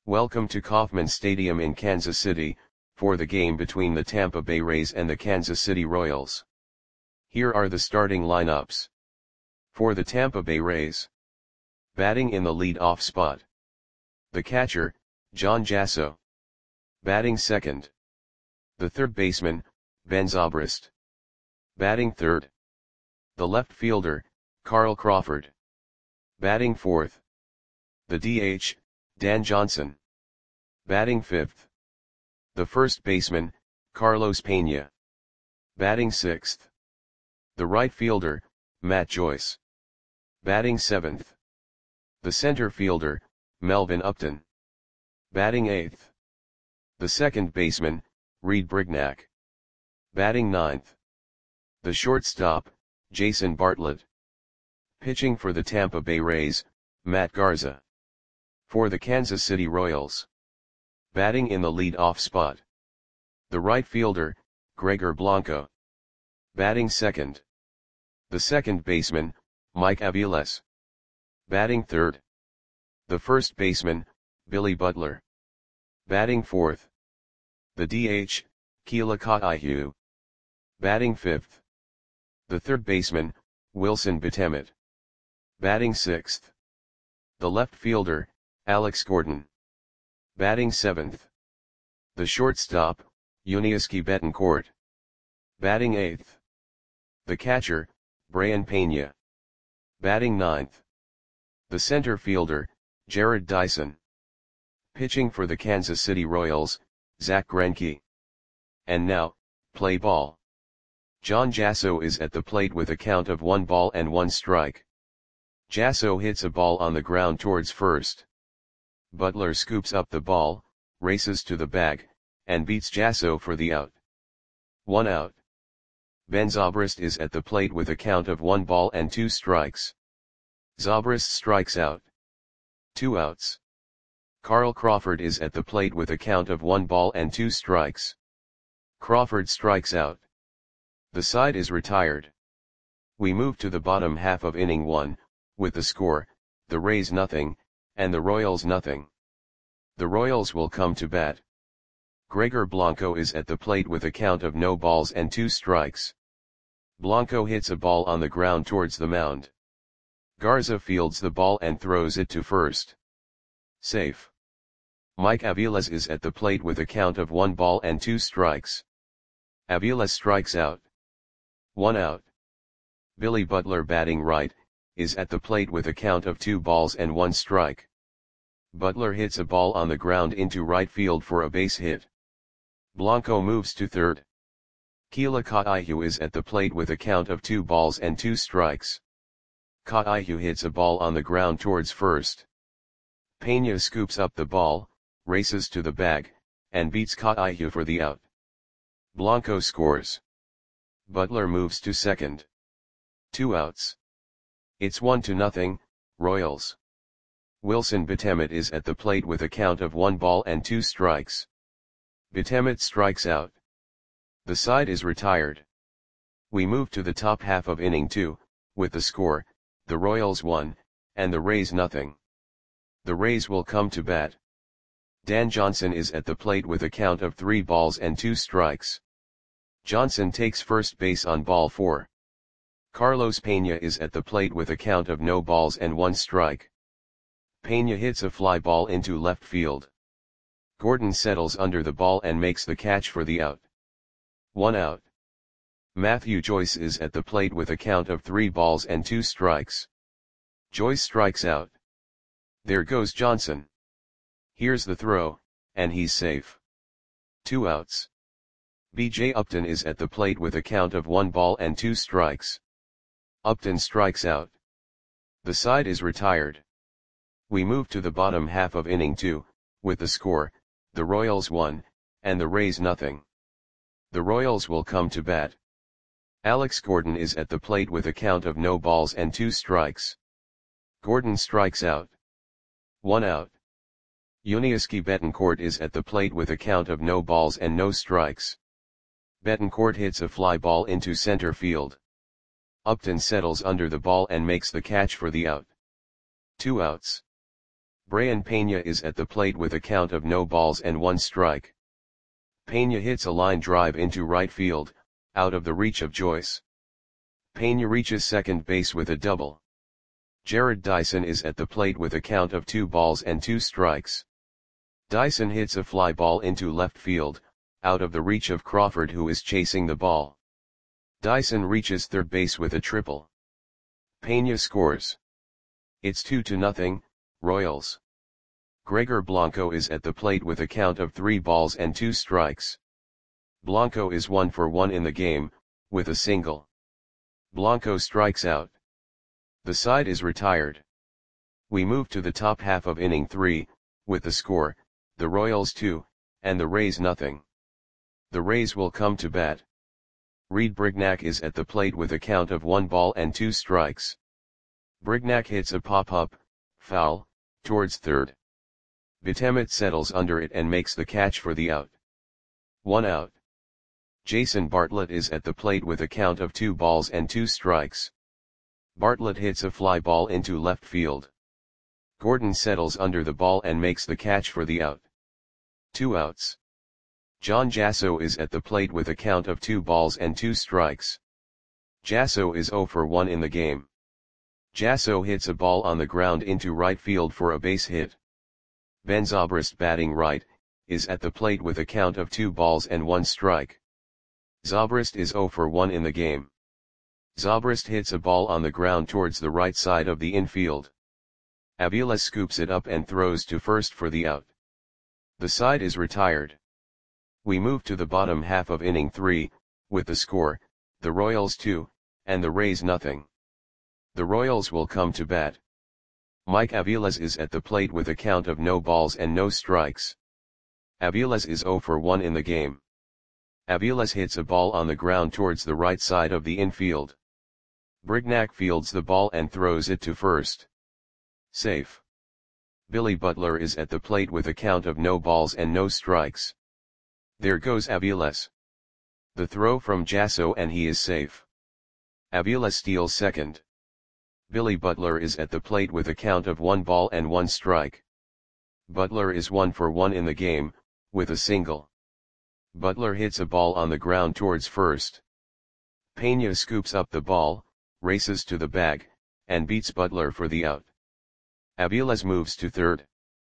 Welcome to Kauffman Stadium in Kansas City, for the game between the Tampa Bay Rays and the Kansas City Royals. Here are the starting lineups. For the Tampa Bay Rays. Batting in the lead-off spot. The catcher, John Jasso. Batting second. The third baseman, Ben Zobrist. Batting third. The left fielder, Carl Crawford. Batting fourth. The DH, Dan Johnson. Batting fifth. The first baseman, Carlos Pena. Batting sixth. The right fielder, Matt Joyce. Batting seventh. The center fielder, Melvin Upton. Batting eighth. The second baseman, Reed Brignac. Batting ninth. The shortstop, Jason Bartlett. Pitching for the Tampa Bay Rays, Matt Garza. For the Kansas City Royals. Batting in the lead-off spot. The right fielder, Gregor Blanco. Batting second. The second baseman, Mike Aviles. Batting third. The first baseman, Billy Butler. Batting fourth. The DH, Keila Ka'aihu. Batting fifth. The third baseman, Wilson Betemet. Batting sixth. The left fielder, Alex Gordon. Batting seventh. The shortstop, Yuniesky Betancourt. Batting eighth. The catcher, Brayan Pena. Batting ninth. The center fielder, Jared Dyson. Pitching for the Kansas City Royals, Zach Greinke. And now, play ball. John Jasso is at the plate with a count of 1 ball and 1 strike. Jasso hits a ball on the ground towards first. Butler scoops up the ball, races to the bag, and beats Jasso for the out. 1 out. Ben Zobrist is at the plate with a count of 1 ball and 2 strikes. Zobrist strikes out. 2 outs. Carl Crawford is at the plate with a count of 1 ball and 2 strikes. Crawford strikes out. The side is retired. We move to the bottom half of inning 1, with the score, the Rays nothing, and the Royals nothing. The Royals will come to bat. Gregor Blanco is at the plate with a count of no balls and 2 strikes. Blanco hits a ball on the ground towards the mound. Garza fields the ball and throws it to first. Safe. Mike Aviles is at the plate with a count of 1 ball and 2 strikes. Aviles strikes out. 1 out. Billy Butler batting right, is at the plate with a count of 2 balls and 1 strike. Butler hits a ball on the ground into right field for a base hit. Blanco moves to third. Keila Ka'aihu is at the plate with a count of 2 balls and 2 strikes. Ka'aihu hits a ball on the ground towards first. Pena scoops up the ball, races to the bag, and beats Ka'aihu for the out. Blanco scores. Butler moves to second. 2 outs. It's 1-0, Royals. Wilson Betemet is at the plate with a count of 1 ball and 2 strikes. Betemet strikes out. The side is retired. We move to the top half of inning 2, with the score, the Royals 1, and the Rays nothing. The Rays will come to bat. Dan Johnson is at the plate with a count of 3 balls and 2 strikes. Johnson takes first base on ball 4. Carlos Pena is at the plate with a count of no balls and 1 strike. Pena hits a fly ball into left field. Gordon settles under the ball and makes the catch for the out. 1 out. Matthew Joyce is at the plate with a count of 3 balls and 2 strikes. Joyce strikes out. There goes Johnson. Here's the throw, and he's safe. 2 outs. B.J. Upton is at the plate with a count of 1 ball and 2 strikes. Upton strikes out. The side is retired. We move to the bottom half of inning 2, with the score, the Royals 1, and the Rays nothing. The Royals will come to bat. Alex Gordon is at the plate with a count of no balls and 2 strikes. Gordon strikes out. 1 out. Yuniesky Betancourt is at the plate with a count of no balls and no strikes. Betancourt hits a fly ball into center field. Upton settles under the ball and makes the catch for the out. 2 outs. Brian Pena is at the plate with a count of no balls and 1 strike. Pena hits a line drive into right field, out of the reach of Joyce. Pena reaches second base with a double. Jared Dyson is at the plate with a count of 2 balls and 2 strikes. Dyson hits a fly ball into left field, out of the reach of Crawford, who is chasing the ball. Dyson reaches third base with a triple. Pena scores. It's 2-0, Royals. Gregor Blanco is at the plate with a count of 3 balls and 2 strikes. Blanco is 1 for 1 in the game, with a single. Blanco strikes out. The side is retired. We move to the top half of inning 3, with the score, the Royals 2, and the Rays nothing. The Rays will come to bat. Reed Brignac is at the plate with a count of 1 ball and 2 strikes. Brignac hits a pop-up, foul, towards third. Bitemet settles under it and makes the catch for the out. 1 out. Jason Bartlett is at the plate with a count of 2 balls and 2 strikes. Bartlett hits a fly ball into left field. Gordon settles under the ball and makes the catch for the out. 2 outs. John Jasso is at the plate with a count of 2 balls and 2 strikes. Jasso is 0 for 1 in the game. Jasso hits a ball on the ground into right field for a base hit. Ben Zobrist, batting right, is at the plate with a count of 2 balls and 1 strike. Zobrist is 0 for 1 in the game. Zobrist hits a ball on the ground towards the right side of the infield. Avila scoops it up and throws to first for the out. The side is retired. We move to the bottom half of inning 3, with the score, the Royals 2, and the Rays nothing. The Royals will come to bat. Mike Aviles is at the plate with a count of no balls and no strikes. Aviles is 0 for 1 in the game. Aviles hits a ball on the ground towards the right side of the infield. Brignac fields the ball and throws it to first. Safe. Billy Butler is at the plate with a count of no balls and no strikes. There goes Aviles. The throw from Jasso and he is safe. Aviles steals second. Billy Butler is at the plate with a count of 1 ball and 1 strike. Butler is 1 for 1 in the game, with a single. Butler hits a ball on the ground towards first. Pena scoops up the ball, races to the bag, and beats Butler for the out. Aviles moves to third.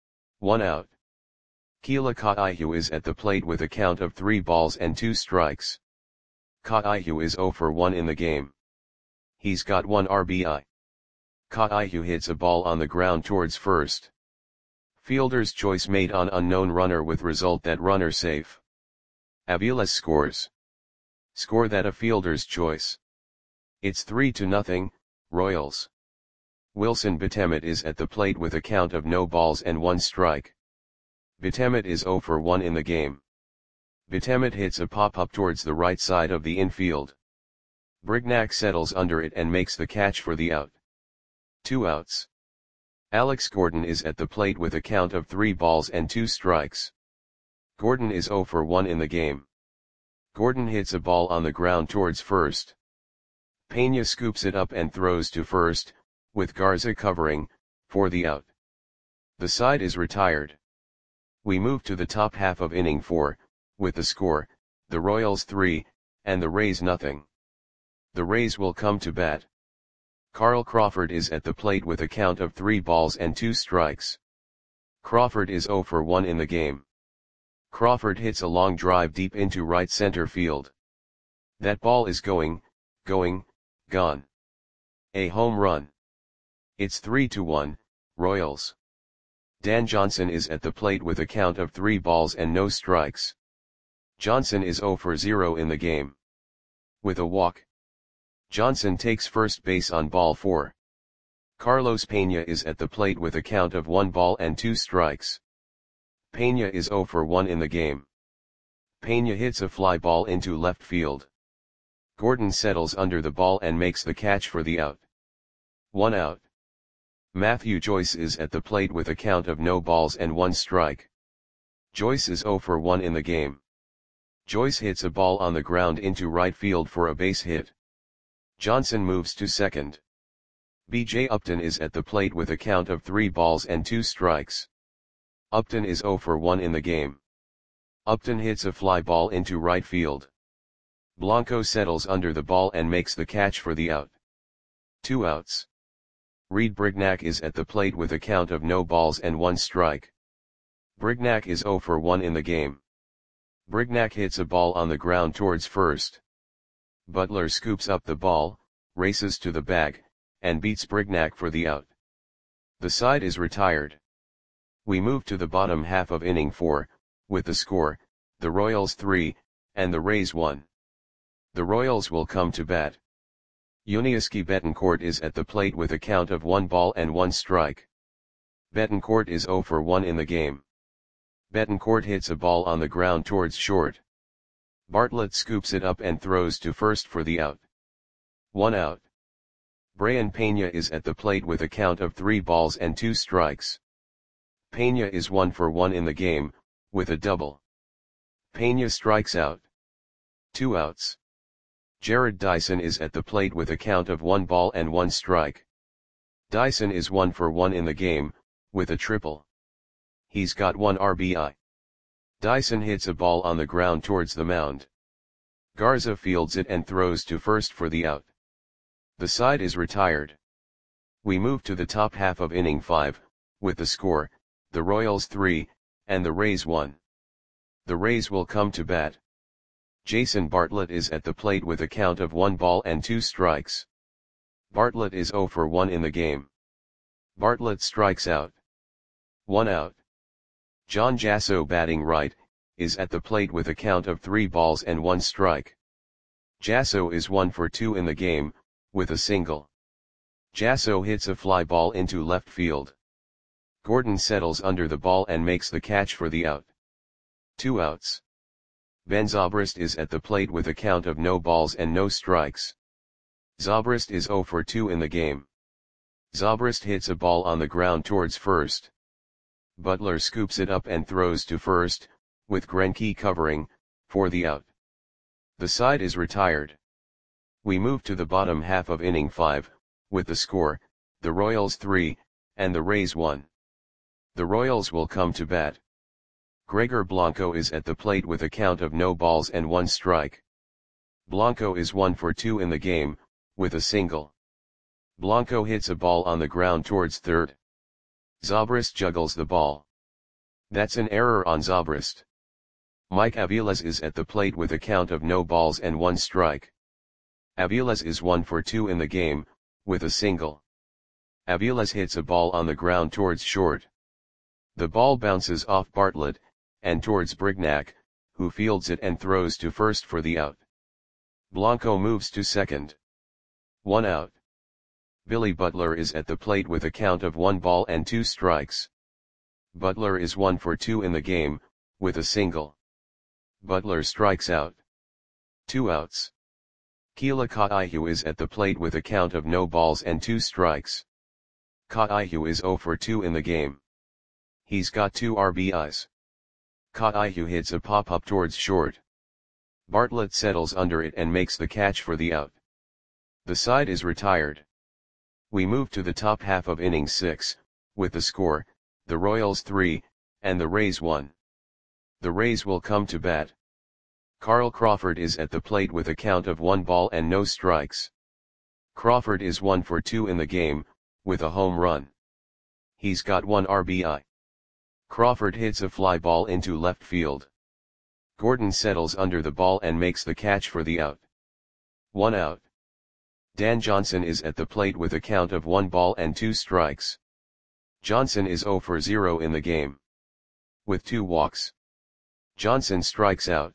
1 out. Keila Kaihu is at the plate with a count of 3 balls and 2 strikes. Kaihu is 0 for 1 in the game. He's got 1 RBI. Kaihu hits a ball on the ground towards first. Fielder's choice made on unknown runner with result that runner safe. Aviles scores. Score that a fielder's choice. It's 3-0, Royals. Wilson Bitemet is at the plate with a count of no balls and 1 strike. Bitemet is 0 for 1 in the game. Bitemet hits a pop-up towards the right side of the infield. Brignac settles under it and makes the catch for the out. 2 outs. Alex Gordon is at the plate with a count of 3 balls and 2 strikes. Gordon is 0 for 1 in the game. Gordon hits a ball on the ground towards first. Pena scoops it up and throws to first, with Garza covering, for the out. The side is retired. We move to the top half of inning 4, with the score, the Royals 3, and the Rays nothing. The Rays will come to bat. Carl Crawford is at the plate with a count of 3 balls and 2 strikes. Crawford is 0 for 1 in the game. Crawford hits a long drive deep into right center field. That ball is gone. A home run. It's 3-1, Royals. Dan Johnson is at the plate with a count of 3 balls and no strikes. Johnson is 0 for 0 in the game. With a walk. Johnson takes first base on ball 4. Carlos Pena is at the plate with a count of 1 ball and 2 strikes. Pena is 0 for 1 in the game. Pena hits a fly ball into left field. Gordon settles under the ball and makes the catch for the out. 1 out. Matthew Joyce is at the plate with a count of no balls and 1 strike. Joyce is 0 for 1 in the game. Joyce hits a ball on the ground into right field for a base hit. Johnson moves to second. BJ Upton is at the plate with a count of 3 balls and 2 strikes. Upton is 0 for 1 in the game. Upton hits a fly ball into right field. Blanco settles under the ball and makes the catch for the out. 2 outs. Reed Brignac is at the plate with a count of no balls and 1 strike. Brignac is 0 for 1 in the game. Brignac hits a ball on the ground towards first. Butler scoops up the ball, races to the bag, and beats Brignac for the out. The side is retired. We move to the bottom half of inning 4, with the score, the Royals 3, and the Rays 1. The Royals will come to bat. Yuniesky Betancourt is at the plate with a count of 1 ball and 1 strike. Betancourt is 0 for 1 in the game. Betancourt hits a ball on the ground towards short. Bartlett scoops it up and throws to first for the out. 1 out. Brayan Peña is at the plate with a count of 3 balls and 2 strikes. Peña is 1 for 1 in the game, with a double. Peña strikes out. 2 outs. Jared Dyson is at the plate with a count of 1 ball and 1 strike. Dyson is 1 for 1 in the game, with a triple. He's got 1 RBI. Dyson hits a ball on the ground towards the mound. Garza fields it and throws to first for the out. The side is retired. We move to the top half of inning 5, with the score, the Royals 3, and the Rays 1. The Rays will come to bat. Jason Bartlett is at the plate with a count of 1 ball and 2 strikes. Bartlett is 0 for 1 in the game. Bartlett strikes out. 1 out. John Jasso, batting right, is at the plate with a count of 3 balls and 1 strike. Jasso is 1 for 2 in the game, with a single. Jasso hits a fly ball into left field. Gordon settles under the ball and makes the catch for the out. 2 outs. Ben Zobrist is at the plate with a count of no balls and no strikes. Zobrist is 0 for 2 in the game. Zobrist hits a ball on the ground towards first. Butler scoops it up and throws to first, with Greinke covering, for the out. The side is retired. We move to the bottom half of inning 5, with the score, the Royals 3, and the Rays 1. The Royals will come to bat. Gregor Blanco is at the plate with a count of no balls and 1 strike. Blanco is 1 for 2 in the game, with a single. Blanco hits a ball on the ground towards third. Zobrist juggles the ball. That's an error on Zobrist. Mike Aviles is at the plate with a count of no balls and 1 strike. Aviles is 1 for 2 in the game, with a single. Aviles hits a ball on the ground towards short. The ball bounces off Bartlett, and towards Brignac, who fields it and throws to first for the out. Blanco moves to second. 1 out. Billy Butler is at the plate with a count of 1 ball and 2 strikes. Butler is 1 for 2 in the game, with a single. Butler strikes out. 2 outs. Keila Kaihu is at the plate with a count of no balls and 2 strikes. Kaihu is 0 for 2 in the game. He's got 2 RBIs. Kaihu hits a pop-up towards short. Bartlett settles under it and makes the catch for the out. The side is retired. We move to the top half of inning 6, with the score, the Royals 3, and the Rays 1. The Rays will come to bat. Carl Crawford is at the plate with a count of 1 ball and no strikes. Crawford is 1 for 2 in the game, with a home run. He's got 1 RBI. Crawford hits a fly ball into left field. Gordon settles under the ball and makes the catch for the out. 1 out. Dan Johnson is at the plate with a count of 1 ball and 2 strikes. Johnson is 0 for 0 in the game. With 2 walks. Johnson strikes out.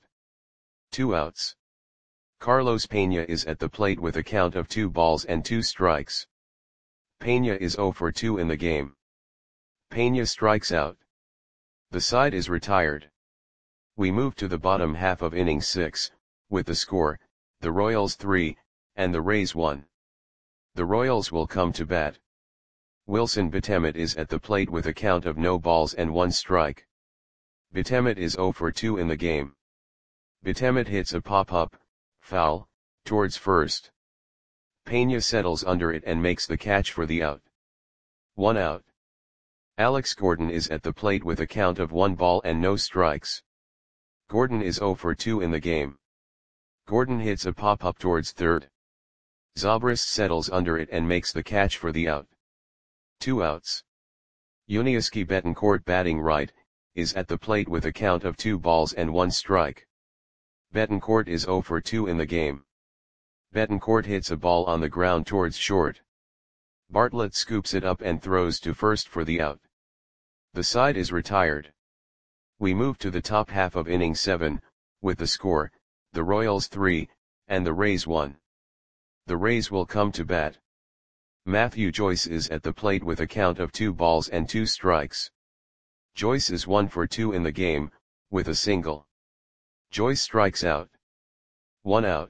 2 outs. Carlos Peña is at the plate with a count of 2 balls and 2 strikes. Peña is 0 for 2 in the game. Peña strikes out. The side is retired. We move to the bottom half of inning 6, with the score, the Royals 3, and the Rays 1. The Royals will come to bat. Wilson Betemet is at the plate with a count of no balls and 1 strike. Betemet is 0 for 2 in the game. Betemet hits a pop-up, foul, towards first. Pena settles under it and makes the catch for the out. 1 out. Alex Gordon is at the plate with a count of 1 ball and no strikes. Gordon is 0 for 2 in the game. Gordon hits a pop-up towards third. Zobrist settles under it and makes the catch for the out. 2 outs. Yuniesky Betancourt, batting right, is at the plate with a count of 2 balls and 1 strike. Betancourt is 0 for 2 in the game. Betancourt hits a ball on the ground towards short. Bartlett scoops it up and throws to first for the out. The side is retired. We move to the top half of inning 7, with the score, the Royals 3, and the Rays 1. The Rays will come to bat. Matthew Joyce is at the plate with a count of 2 balls and 2 strikes. Joyce is 1 for 2 in the game, with a single. Joyce strikes out. 1 out.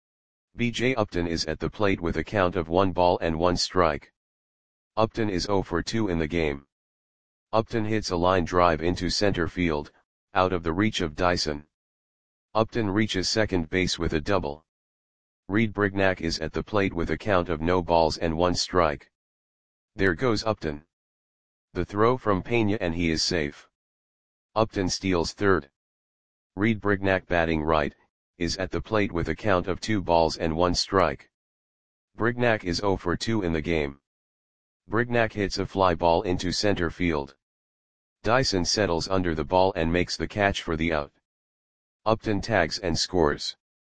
B.J. Upton is at the plate with a count of 1 ball and 1 strike. Upton is 0 for 2 in the game. Upton hits a line drive into center field, out of the reach of Dyson. Upton reaches second base with a double. Reed Brignac is at the plate with a count of no balls and 1 strike. There goes Upton. The throw from Pena and he is safe. Upton steals third. Reed Brignac, batting right, is at the plate with a count of 2 balls and 1 strike. Brignac is 0 for 2 in the game. Brignac hits a fly ball into center field. Dyson settles under the ball and makes the catch for the out. Upton tags and scores.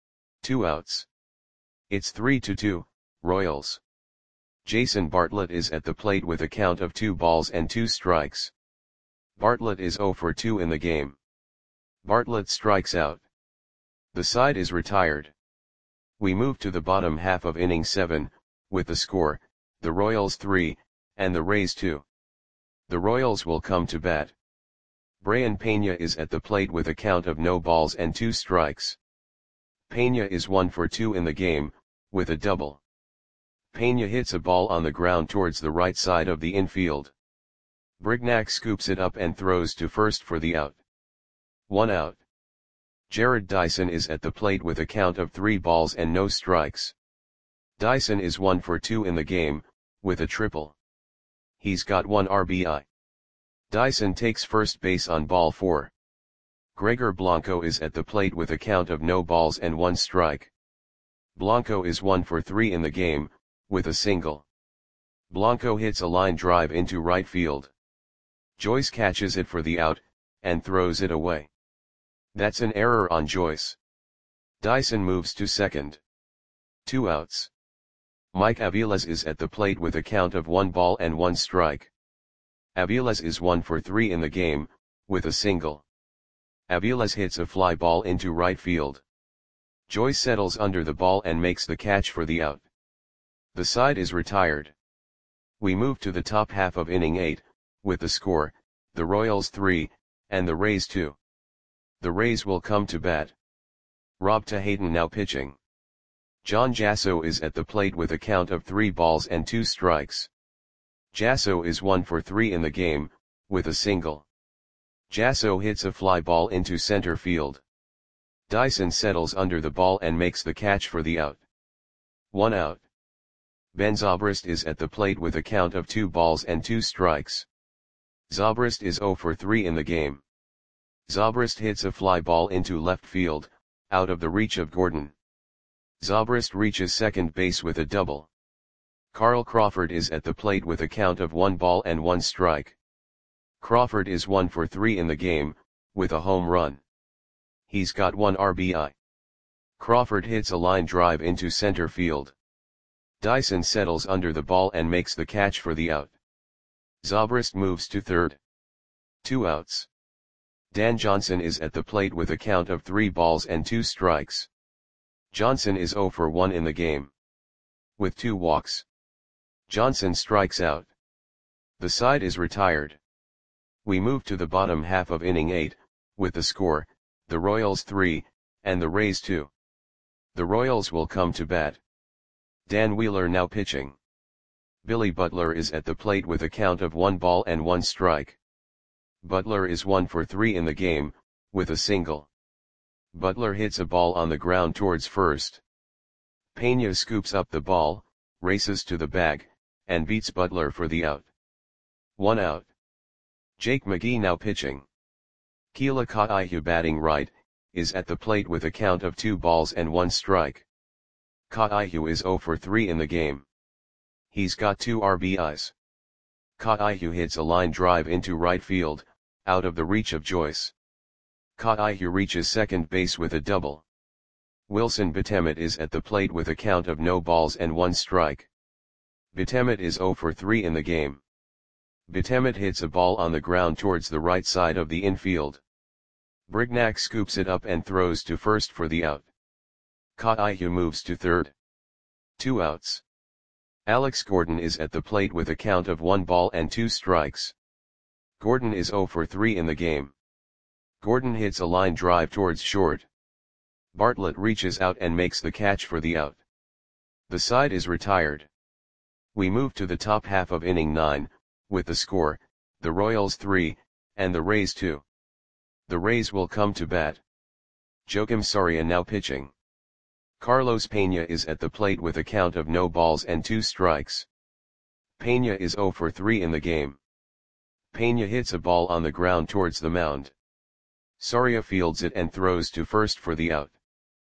2 outs. It's 3-2, Royals. Jason Bartlett is at the plate with a count of 2 balls and 2 strikes. Bartlett is 0 for 2 in the game. Bartlett strikes out. The side is retired. We move to the bottom half of inning 7, with the score, the Royals 3, and the Rays 2. The Royals will come to bat. Brayan Pena is at the plate with a count of no balls and 2 strikes. Pena is 1 for 2 in the game, with a double. Pena hits a ball on the ground towards the right side of the infield. Brignac scoops it up and throws to first for the out. 1 out. Jared Dyson is at the plate with a count of 3 balls and no strikes. Dyson is 1 for 2 in the game, with a triple. He's got 1 RBI. Dyson takes first base on ball 4. Gregor Blanco is at the plate with a count of no balls and 1 strike. Blanco is 1 for 3 in the game, with a single. Blanco hits a line drive into right field. Joyce catches it for the out, and throws it away. That's an error on Joyce. Dyson moves to second. 2 outs. Mike Aviles is at the plate with a count of 1 ball and 1 strike. Aviles is 1 for 3 in the game, with a single. Aviles hits a fly ball into right field. Joyce settles under the ball and makes the catch for the out. The side is retired. We move to the top half of inning 8, with the score, the Royals 3, and the Rays 2. The Rays will come to bat. Rob Tahayden now pitching. John Jasso is at the plate with a count of 3 balls and 2 strikes. Jasso is 1 for 3 in the game, with a single. Jasso hits a fly ball into center field. Dyson settles under the ball and makes the catch for the out. 1 out. Ben Zobrist is at the plate with a count of 2 balls and 2 strikes. Zobrist is 0 for 3 in the game. Zobrist hits a fly ball into left field, out of the reach of Gordon. Zobrist reaches second base with a double. Carl Crawford is at the plate with a count of 1 ball and 1 strike. Crawford is 1 for 3 in the game, with a home run. He's got 1 RBI. Crawford hits a line drive into center field. Dyson settles under the ball and makes the catch for the out. Zobrist moves to third. 2 outs. Dan Johnson is at the plate with a count of 3 balls and 2 strikes. Johnson is 0 for 1 in the game. With 2 walks. Johnson strikes out. The side is retired. We move to the bottom half of inning 8, with the score, the Royals 3, and the Rays 2. The Royals will come to bat. Dan Wheeler now pitching. Billy Butler is at the plate with a count of 1 ball and 1 strike. Butler is 1 for 3 in the game, with a single. Butler hits a ball on the ground towards first. Pena scoops up the ball, races to the bag, and beats Butler for the out. 1 out. Jake McGee now pitching. Keila Kaihu batting right, is at the plate with a count of 2 balls and 1 strike. Kaihu is 0 for 3 in the game. He's got 2 RBIs. Kaihu hits a line drive into right field, out of the reach of Joyce. Kaihu reaches second base with a double. Wilson Betemet is at the plate with a count of no balls and 1 strike. Betemet is 0 for 3 in the game. Betemet hits a ball on the ground towards the right side of the infield. Brignac scoops it up and throws to first for the out. Kaihu moves to third. 2 outs. Alex Gordon is at the plate with a count of 1 ball and 2 strikes. Gordon is 0 for 3 in the game. Gordon hits a line drive towards short. Bartlett reaches out and makes the catch for the out. The side is retired. We move to the top half of inning 9, with the score, the Royals 3, and the Rays 2. The Rays will come to bat. Joakim Soria now pitching. Carlos Pena is at the plate with a count of no balls and 2 strikes. Pena is 0 for 3 in the game. Pena hits a ball on the ground towards the mound. Soria fields it and throws to first for the out.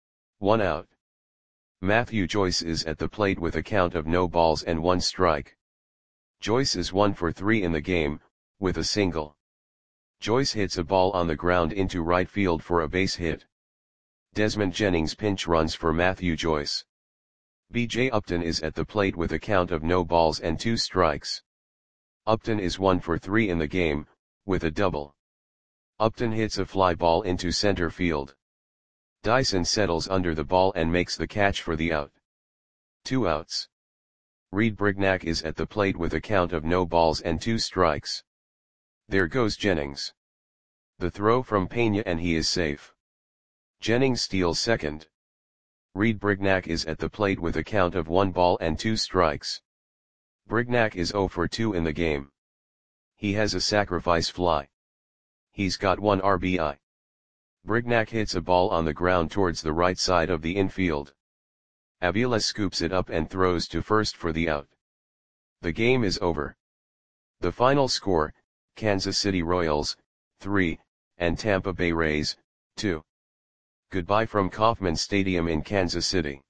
1 out. Matthew Joyce is at the plate with a count of no balls and 1 strike. Joyce is 1 for 3 in the game, with a single. Joyce hits a ball on the ground into right field for a base hit. Desmond Jennings pinch runs for Matthew Joyce. B.J. Upton is at the plate with a count of no balls and 2 strikes. Upton is 1 for 3 in the game, with a double. Upton hits a fly ball into center field. Dyson settles under the ball and makes the catch for the out. 2 outs. Reed Brignac is at the plate with a count of no balls and 2 strikes. There goes Jennings. The throw from Pena and he is safe. Jennings steals second. Reed Brignac is at the plate with a count of 1 ball and 2 strikes. Brignac is 0 for 2 in the game. He has a sacrifice fly. He's got 1 RBI. Brignac hits a ball on the ground towards the right side of the infield. Avila scoops it up and throws to first for the out. The game is over. The final score, Kansas City Royals, 3, and Tampa Bay Rays, 2. Goodbye from Kauffman Stadium in Kansas City.